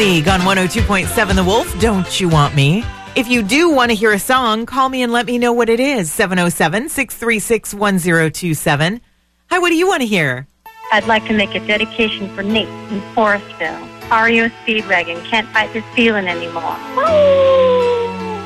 League on 102.7 The Wolf, Don't You Want Me? If you do want to hear a song, call me and let me know what it is. 707-636-1027. Hi, what do you want to hear? I'd like to make a dedication for Nate in Forestville. REO Speedwagon, can't fight this feeling anymore. Woo!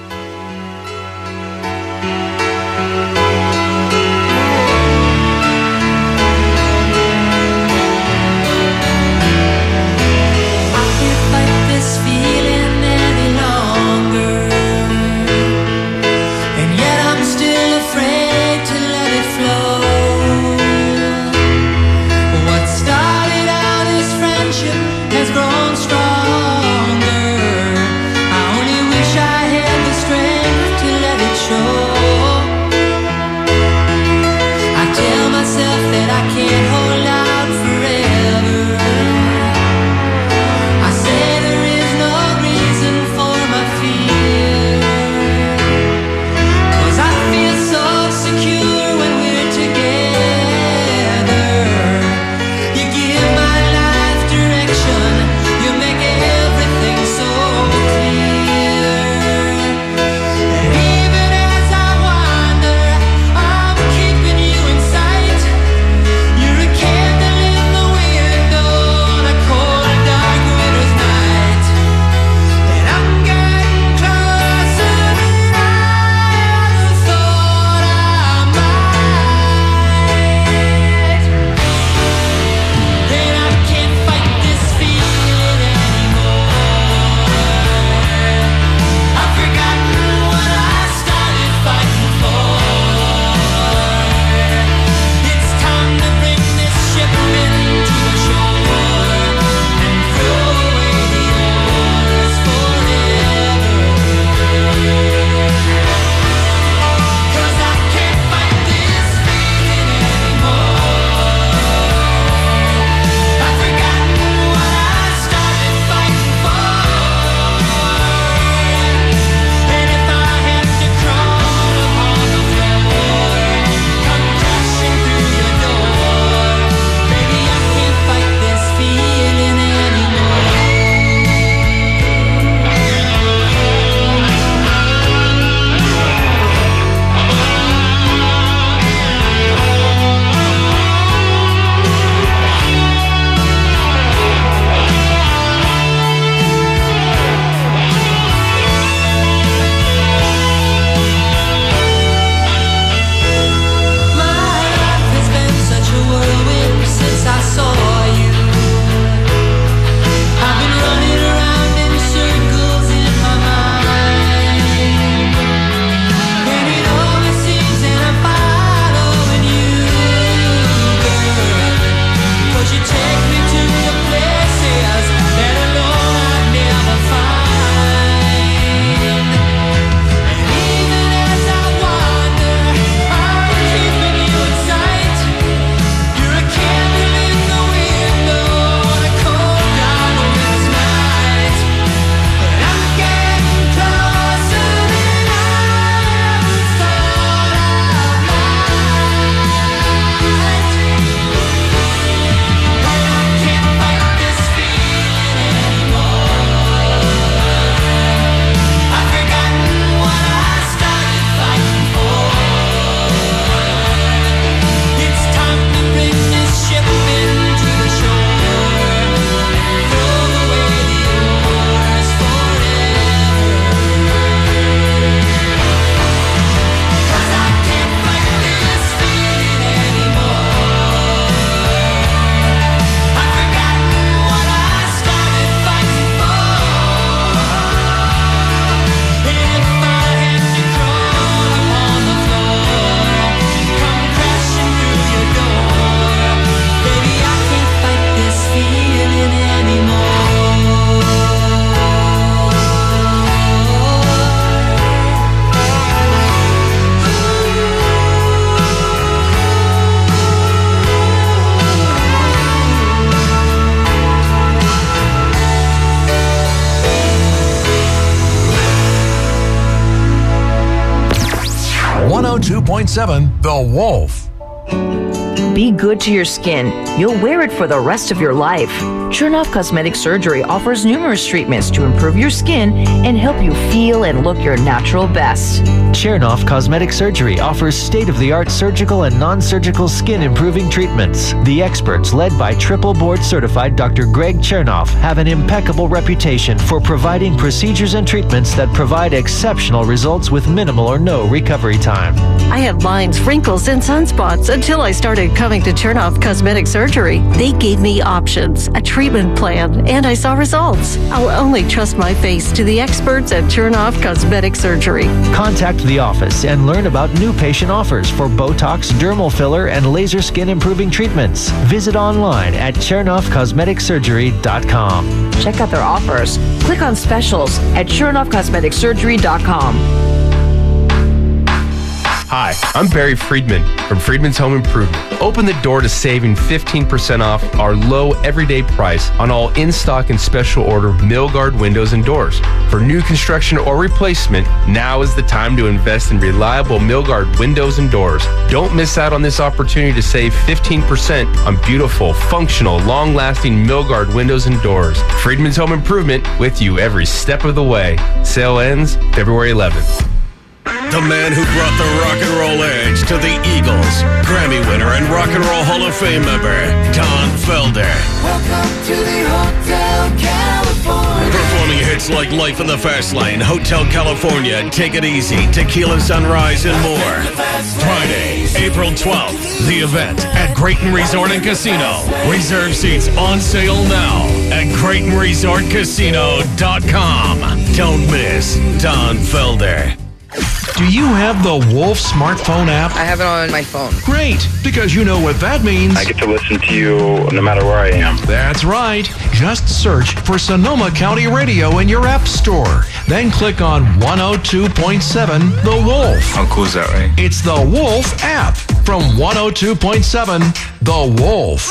.7 The Wolf. Be good to your skin. You'll wear it for the rest of your life. Chernoff Cosmetic Surgery offers numerous treatments to improve your skin and help you feel and look your natural best. Chernoff Cosmetic Surgery offers state-of-the-art surgical and non-surgical skin improving treatments. The experts, led by triple board certified Dr. Greg Chernoff, have an impeccable reputation for providing procedures and treatments that provide exceptional results with minimal or no recovery time. I had lines, wrinkles, and sunspots until I started coming to Chernoff Cosmetic Surgery. They gave me options, a treatment plan, and I saw results. I'll only trust my face to the experts at Chernoff Cosmetic Surgery. Contact the office and learn about new patient offers for Botox, dermal filler, and laser skin improving treatments. Visit online at ChernoffCosmeticSurgery.com. Check out their offers. Click on specials at ChernoffCosmeticSurgery.com. Hi, I'm Barry Friedman from Friedman's Home Improvement. Open the door to saving 15% off our low everyday price on all in-stock and special order Milgard windows and doors. For new construction or replacement, now is the time to invest in reliable Milgard windows and doors. Don't miss out on this opportunity to save 15% on beautiful, functional, long-lasting Milgard windows and doors. Friedman's Home Improvement, with you every step of the way. Sale ends February 11th. The man who brought the rock and roll edge to the Eagles, Grammy winner and Rock and Roll Hall of Fame member, Don Felder. Welcome to the Hotel California. Performing hits like Life in the Fast Lane, Hotel California, Take It Easy, Tequila Sunrise, and more. Friday, April 12th, the event at Grayton Resort and Casino. Reserve seats on sale now at GraytonResortCasino.com. Don't miss Don Felder. Do you have the Wolf smartphone app? I have it on my phone. Great, because you know what that means. I get to listen to you no matter where I am. That's right. Just search for Sonoma County Radio in your app store. Then click on 102.7 The Wolf. How cool is that, right? It's the Wolf app from 102.7 The Wolf.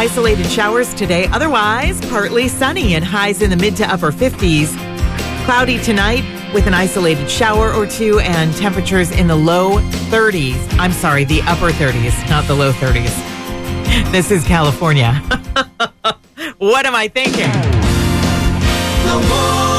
isolated showers today. Otherwise, partly sunny and highs in the mid to upper 50s. Cloudy tonight with an isolated shower or two and temperatures in the low 30s. I'm sorry, the upper 30s, not the low 30s. This is California. What am I thinking? The Wolf.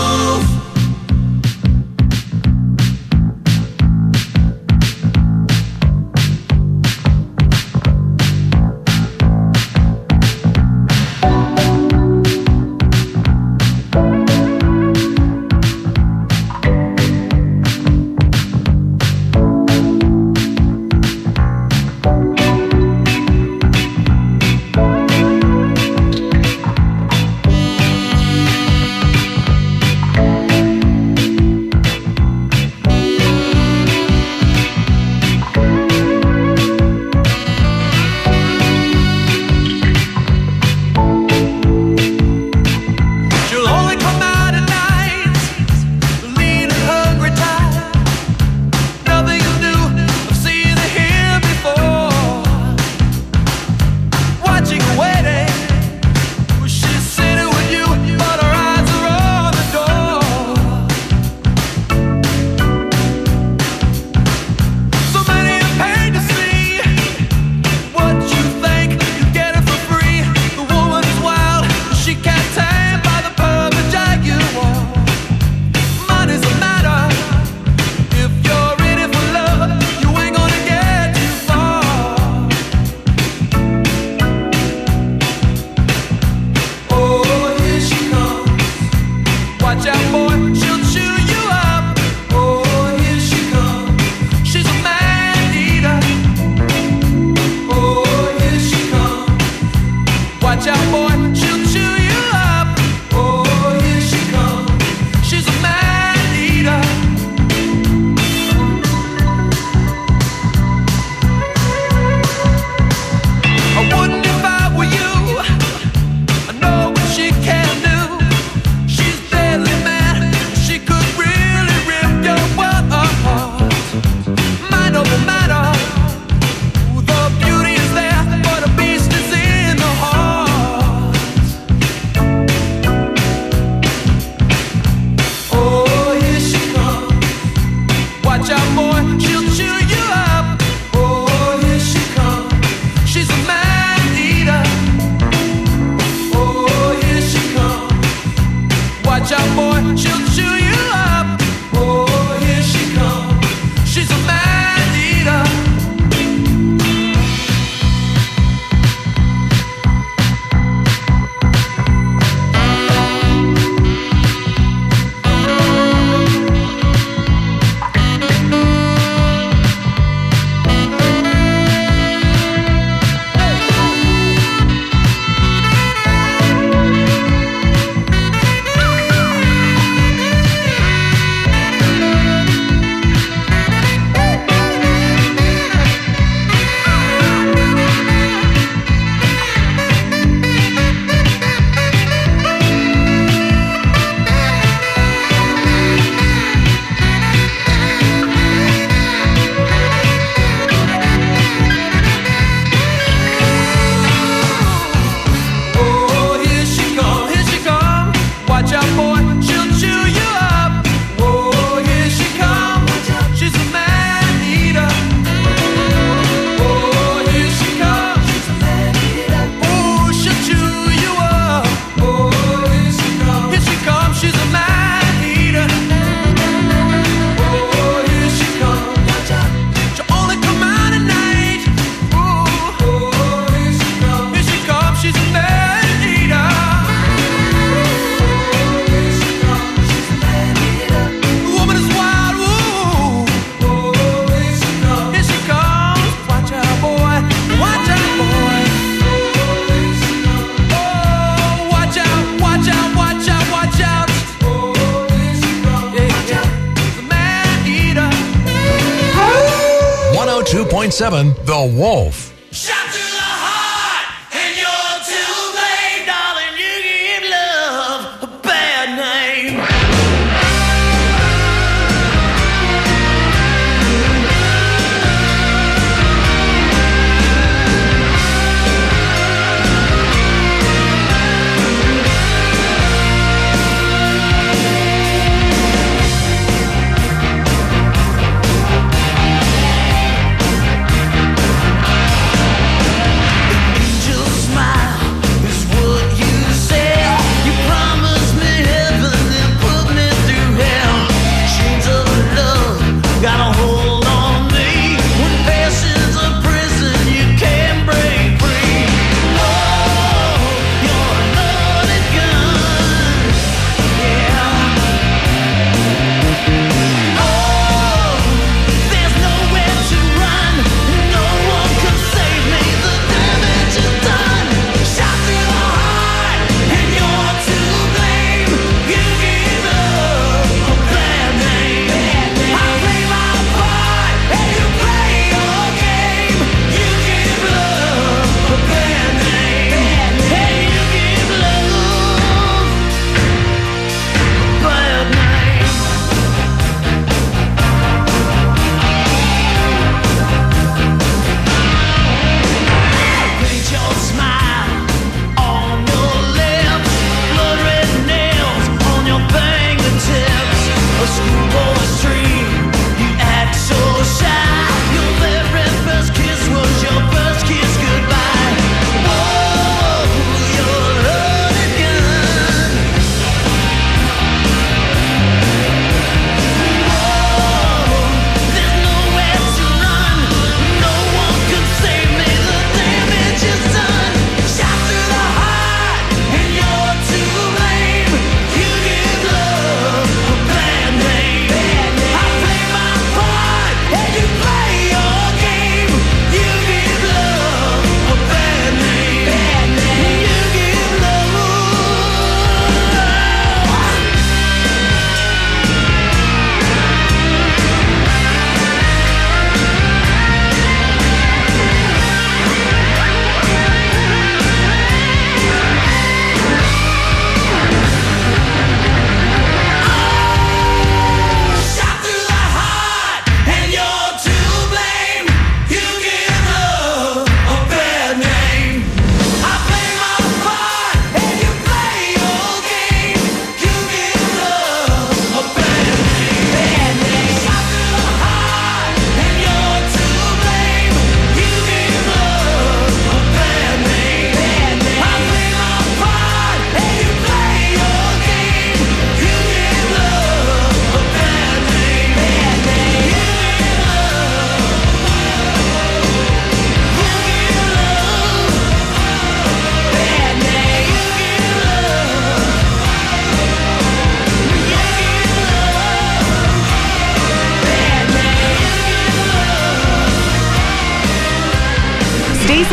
The Wolf.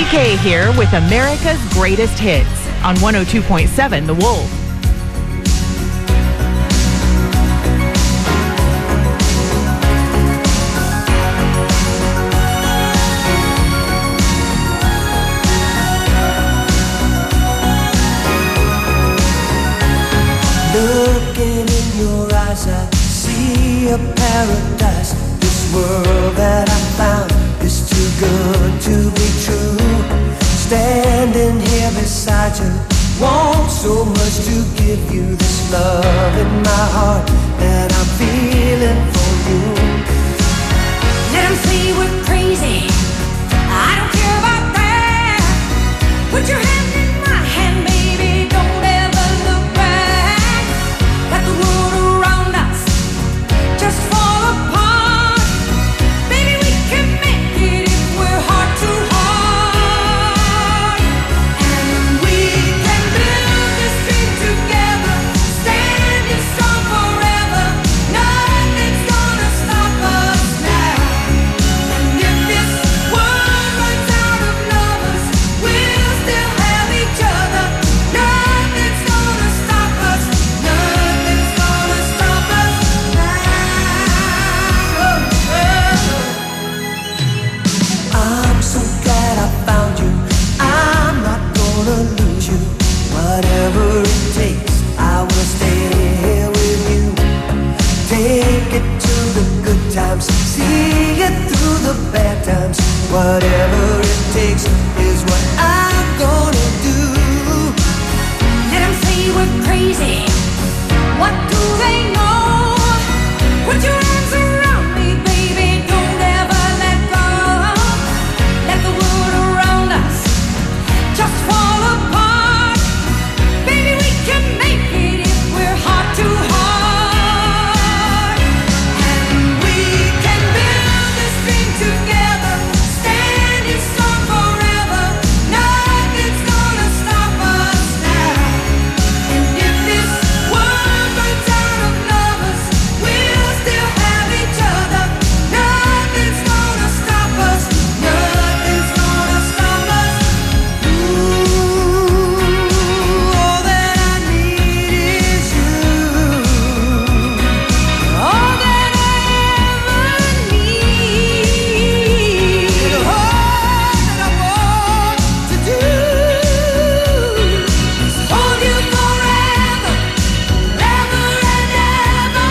TK here with America's Greatest Hits on 102.7 The Wolf. Looking in your eyes, I see a paradise. This world that I found is too good to be true. Standing here beside you, want so much to give you this love in my heart that I'm feeling for you. Let 'em say we're crazy, I don't care about that. Put your hand in my hand, baby, don't ever look back. Let the world around us just fall apart. Baby, we can make it if we're heart to heart. And we can build this dream together, standing strong forever. Nothing's gonna stop us now. And if this world runs out of lovers, we'll still have each other. Nothing's gonna stop us. Nothing's gonna stop us now. I'm so glad I found you. I'm not gonna lose you. Whatever it takes, I will stay here with you. Take it to the good times, see it through the bad times. Whatever it takes is what I'm gonna do. Let 'em say we're crazy. What do they know? Put your arms around me, baby. Don't ever let go. Let the world around us just fall apart. Baby, we can make it if we're heart to heart. And we can build this dream together, standing strong forever. Nothing's gonna stop us now. And if this world runs out of lovers, we'll still have each other. Nothing's gonna stop us. Nothing's gonna stop us. Ooh, all that I need is you. All that I ever need. And all that I want to do is hold you forever, forever and ever.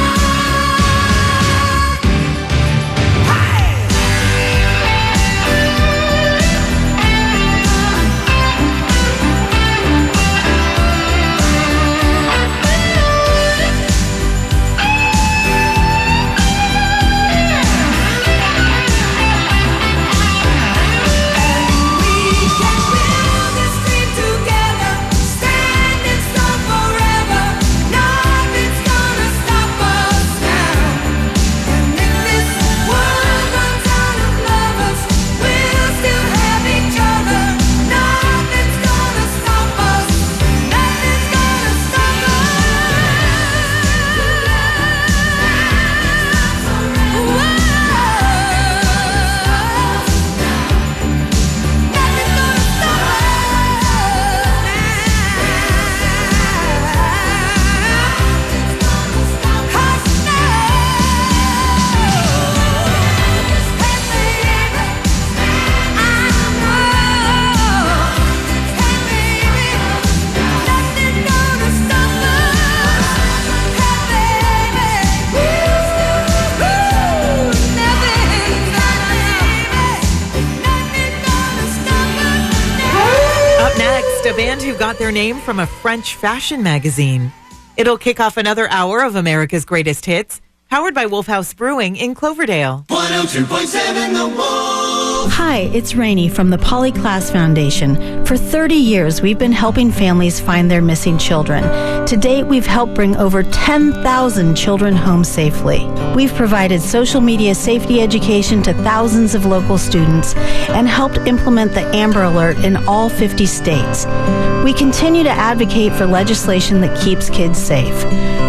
Up next, a band who got their name from a French fashion magazine. It'll kick off another hour of America's Greatest Hits, powered by Wolf House Brewing in Cloverdale. 102.7 The Wolf. Hi, it's Rainey from the Polyclass Foundation. For 30 years, we've been helping families find their missing children. To date, we've helped bring over 10,000 children home safely. We've provided social media safety education to thousands of local students and helped implement the Amber Alert in all 50 states. We continue to advocate for legislation that keeps kids safe.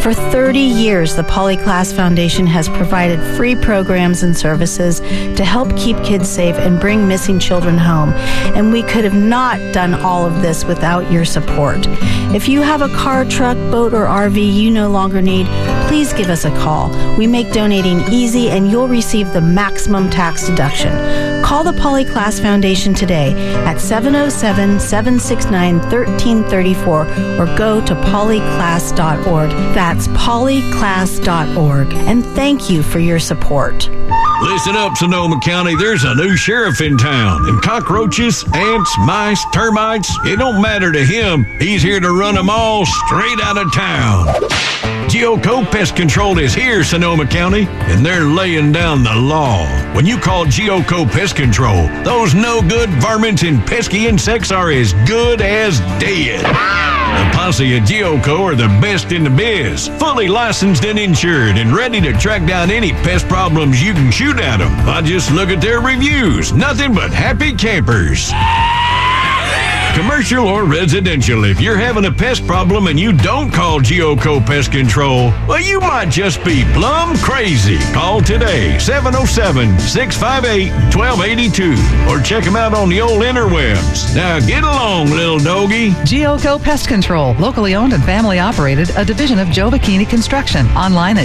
For 30 years, the Polyclass Foundation has provided free programs and services to help keep kids safe and bring missing children home. And we could have not done all of this without your support. If you have a car, truck, boat, or RV you no longer need, please give us a call. We make donating easy and you'll receive the maximum tax deduction. Call the Polyclass Foundation today at 707-769-1334 or go to polyclass.org. That's polyclass.org. And thank you for your support. Listen up, Sonoma County. There's a new sheriff in town. And cockroaches, ants, mice, termites, it don't matter to him. He's here to run them all straight out of town. Geoco Pest Control is here, Sonoma County, and they're laying down the law. When you call Geoco Pest Control, those no-good varmints and pesky insects are as good as dead. The posse at Geoco are the best in the biz, fully licensed and insured, and ready to track down any pest problems you can shoot at them. I just look at their reviews. Nothing but happy campers. Commercial or residential, if you're having a pest problem and you don't call Geoco Pest Control, well, you might just be plumb crazy. Call today, 707-658-1282, or check them out on the old interwebs. Now get along, little doggy. Geoco Pest Control, locally owned and family operated, a division of Joe Bikini Construction. Online at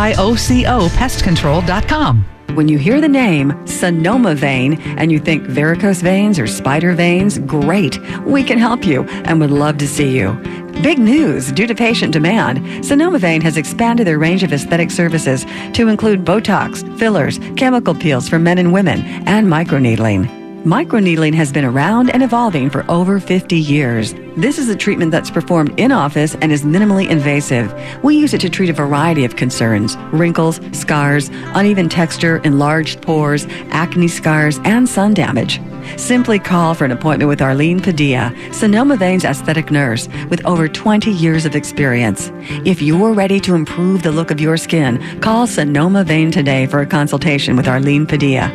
giocopestcontrol.com. When you hear the name Sonoma Vein and you think varicose veins or spider veins, great. We can help you and would love to see you. Big news! Due to patient demand, Sonoma Vein has expanded their range of aesthetic services to include Botox, fillers, chemical peels for men and women, and microneedling. Microneedling has been around and evolving for over 50 years. This is a treatment that's performed in office and is minimally invasive. We use it to treat a variety of concerns: wrinkles, scars, uneven texture, enlarged pores, acne scars, and sun damage. Simply call for an appointment with Arlene Padilla, Sonoma Vein's aesthetic nurse with over 20 years of experience. If you're ready to improve the look of your skin, call Sonoma Vein today for a consultation with Arlene Padilla,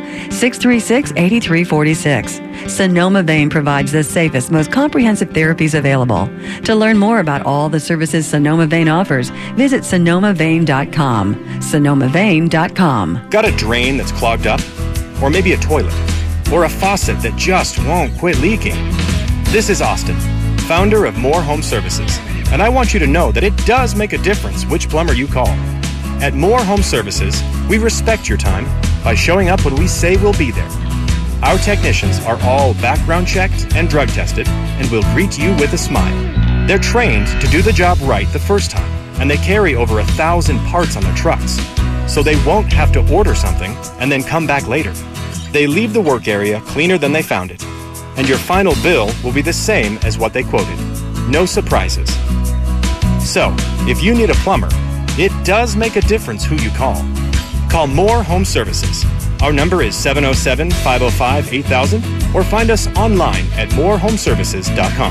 636-8346. Sonoma Vein provides the safest, most comprehensive therapies available. To learn more about all the services Sonoma Vein offers, visit sonomavein.com. sonomavein.com. Got a drain that's clogged up? Or maybe a toilet? Or a faucet that just won't quit leaking? This is Austin, founder of More Home Services, and I want you to know that it does make a difference which plumber you call. At More Home Services, we respect your time by showing up when we say we'll be there. Our technicians are all background checked and drug tested and will greet you with a smile. They're trained to do the job right the first time, and they carry over 1,000 parts on their trucks, so they won't have to order something and then come back later. They leave the work area cleaner than they found it, and your final bill will be the same as what they quoted. No surprises. So, if you need a plumber, it does make a difference who you call. Call More Home Services. Our number is 707-505-8000, or find us online at morehomeservices.com.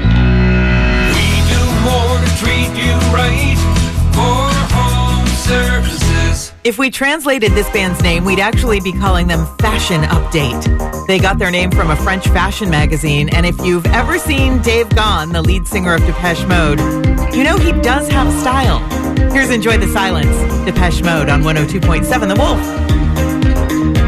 We do more to treat you right. More Home Services. If we translated this band's name, we'd actually be calling them Fashion Update. They got their name from a French fashion magazine, and if you've ever seen Dave Gahan, the lead singer of Depeche Mode, you know he does have style. Here's Enjoy the Silence, Depeche Mode on 102.7 The Wolf.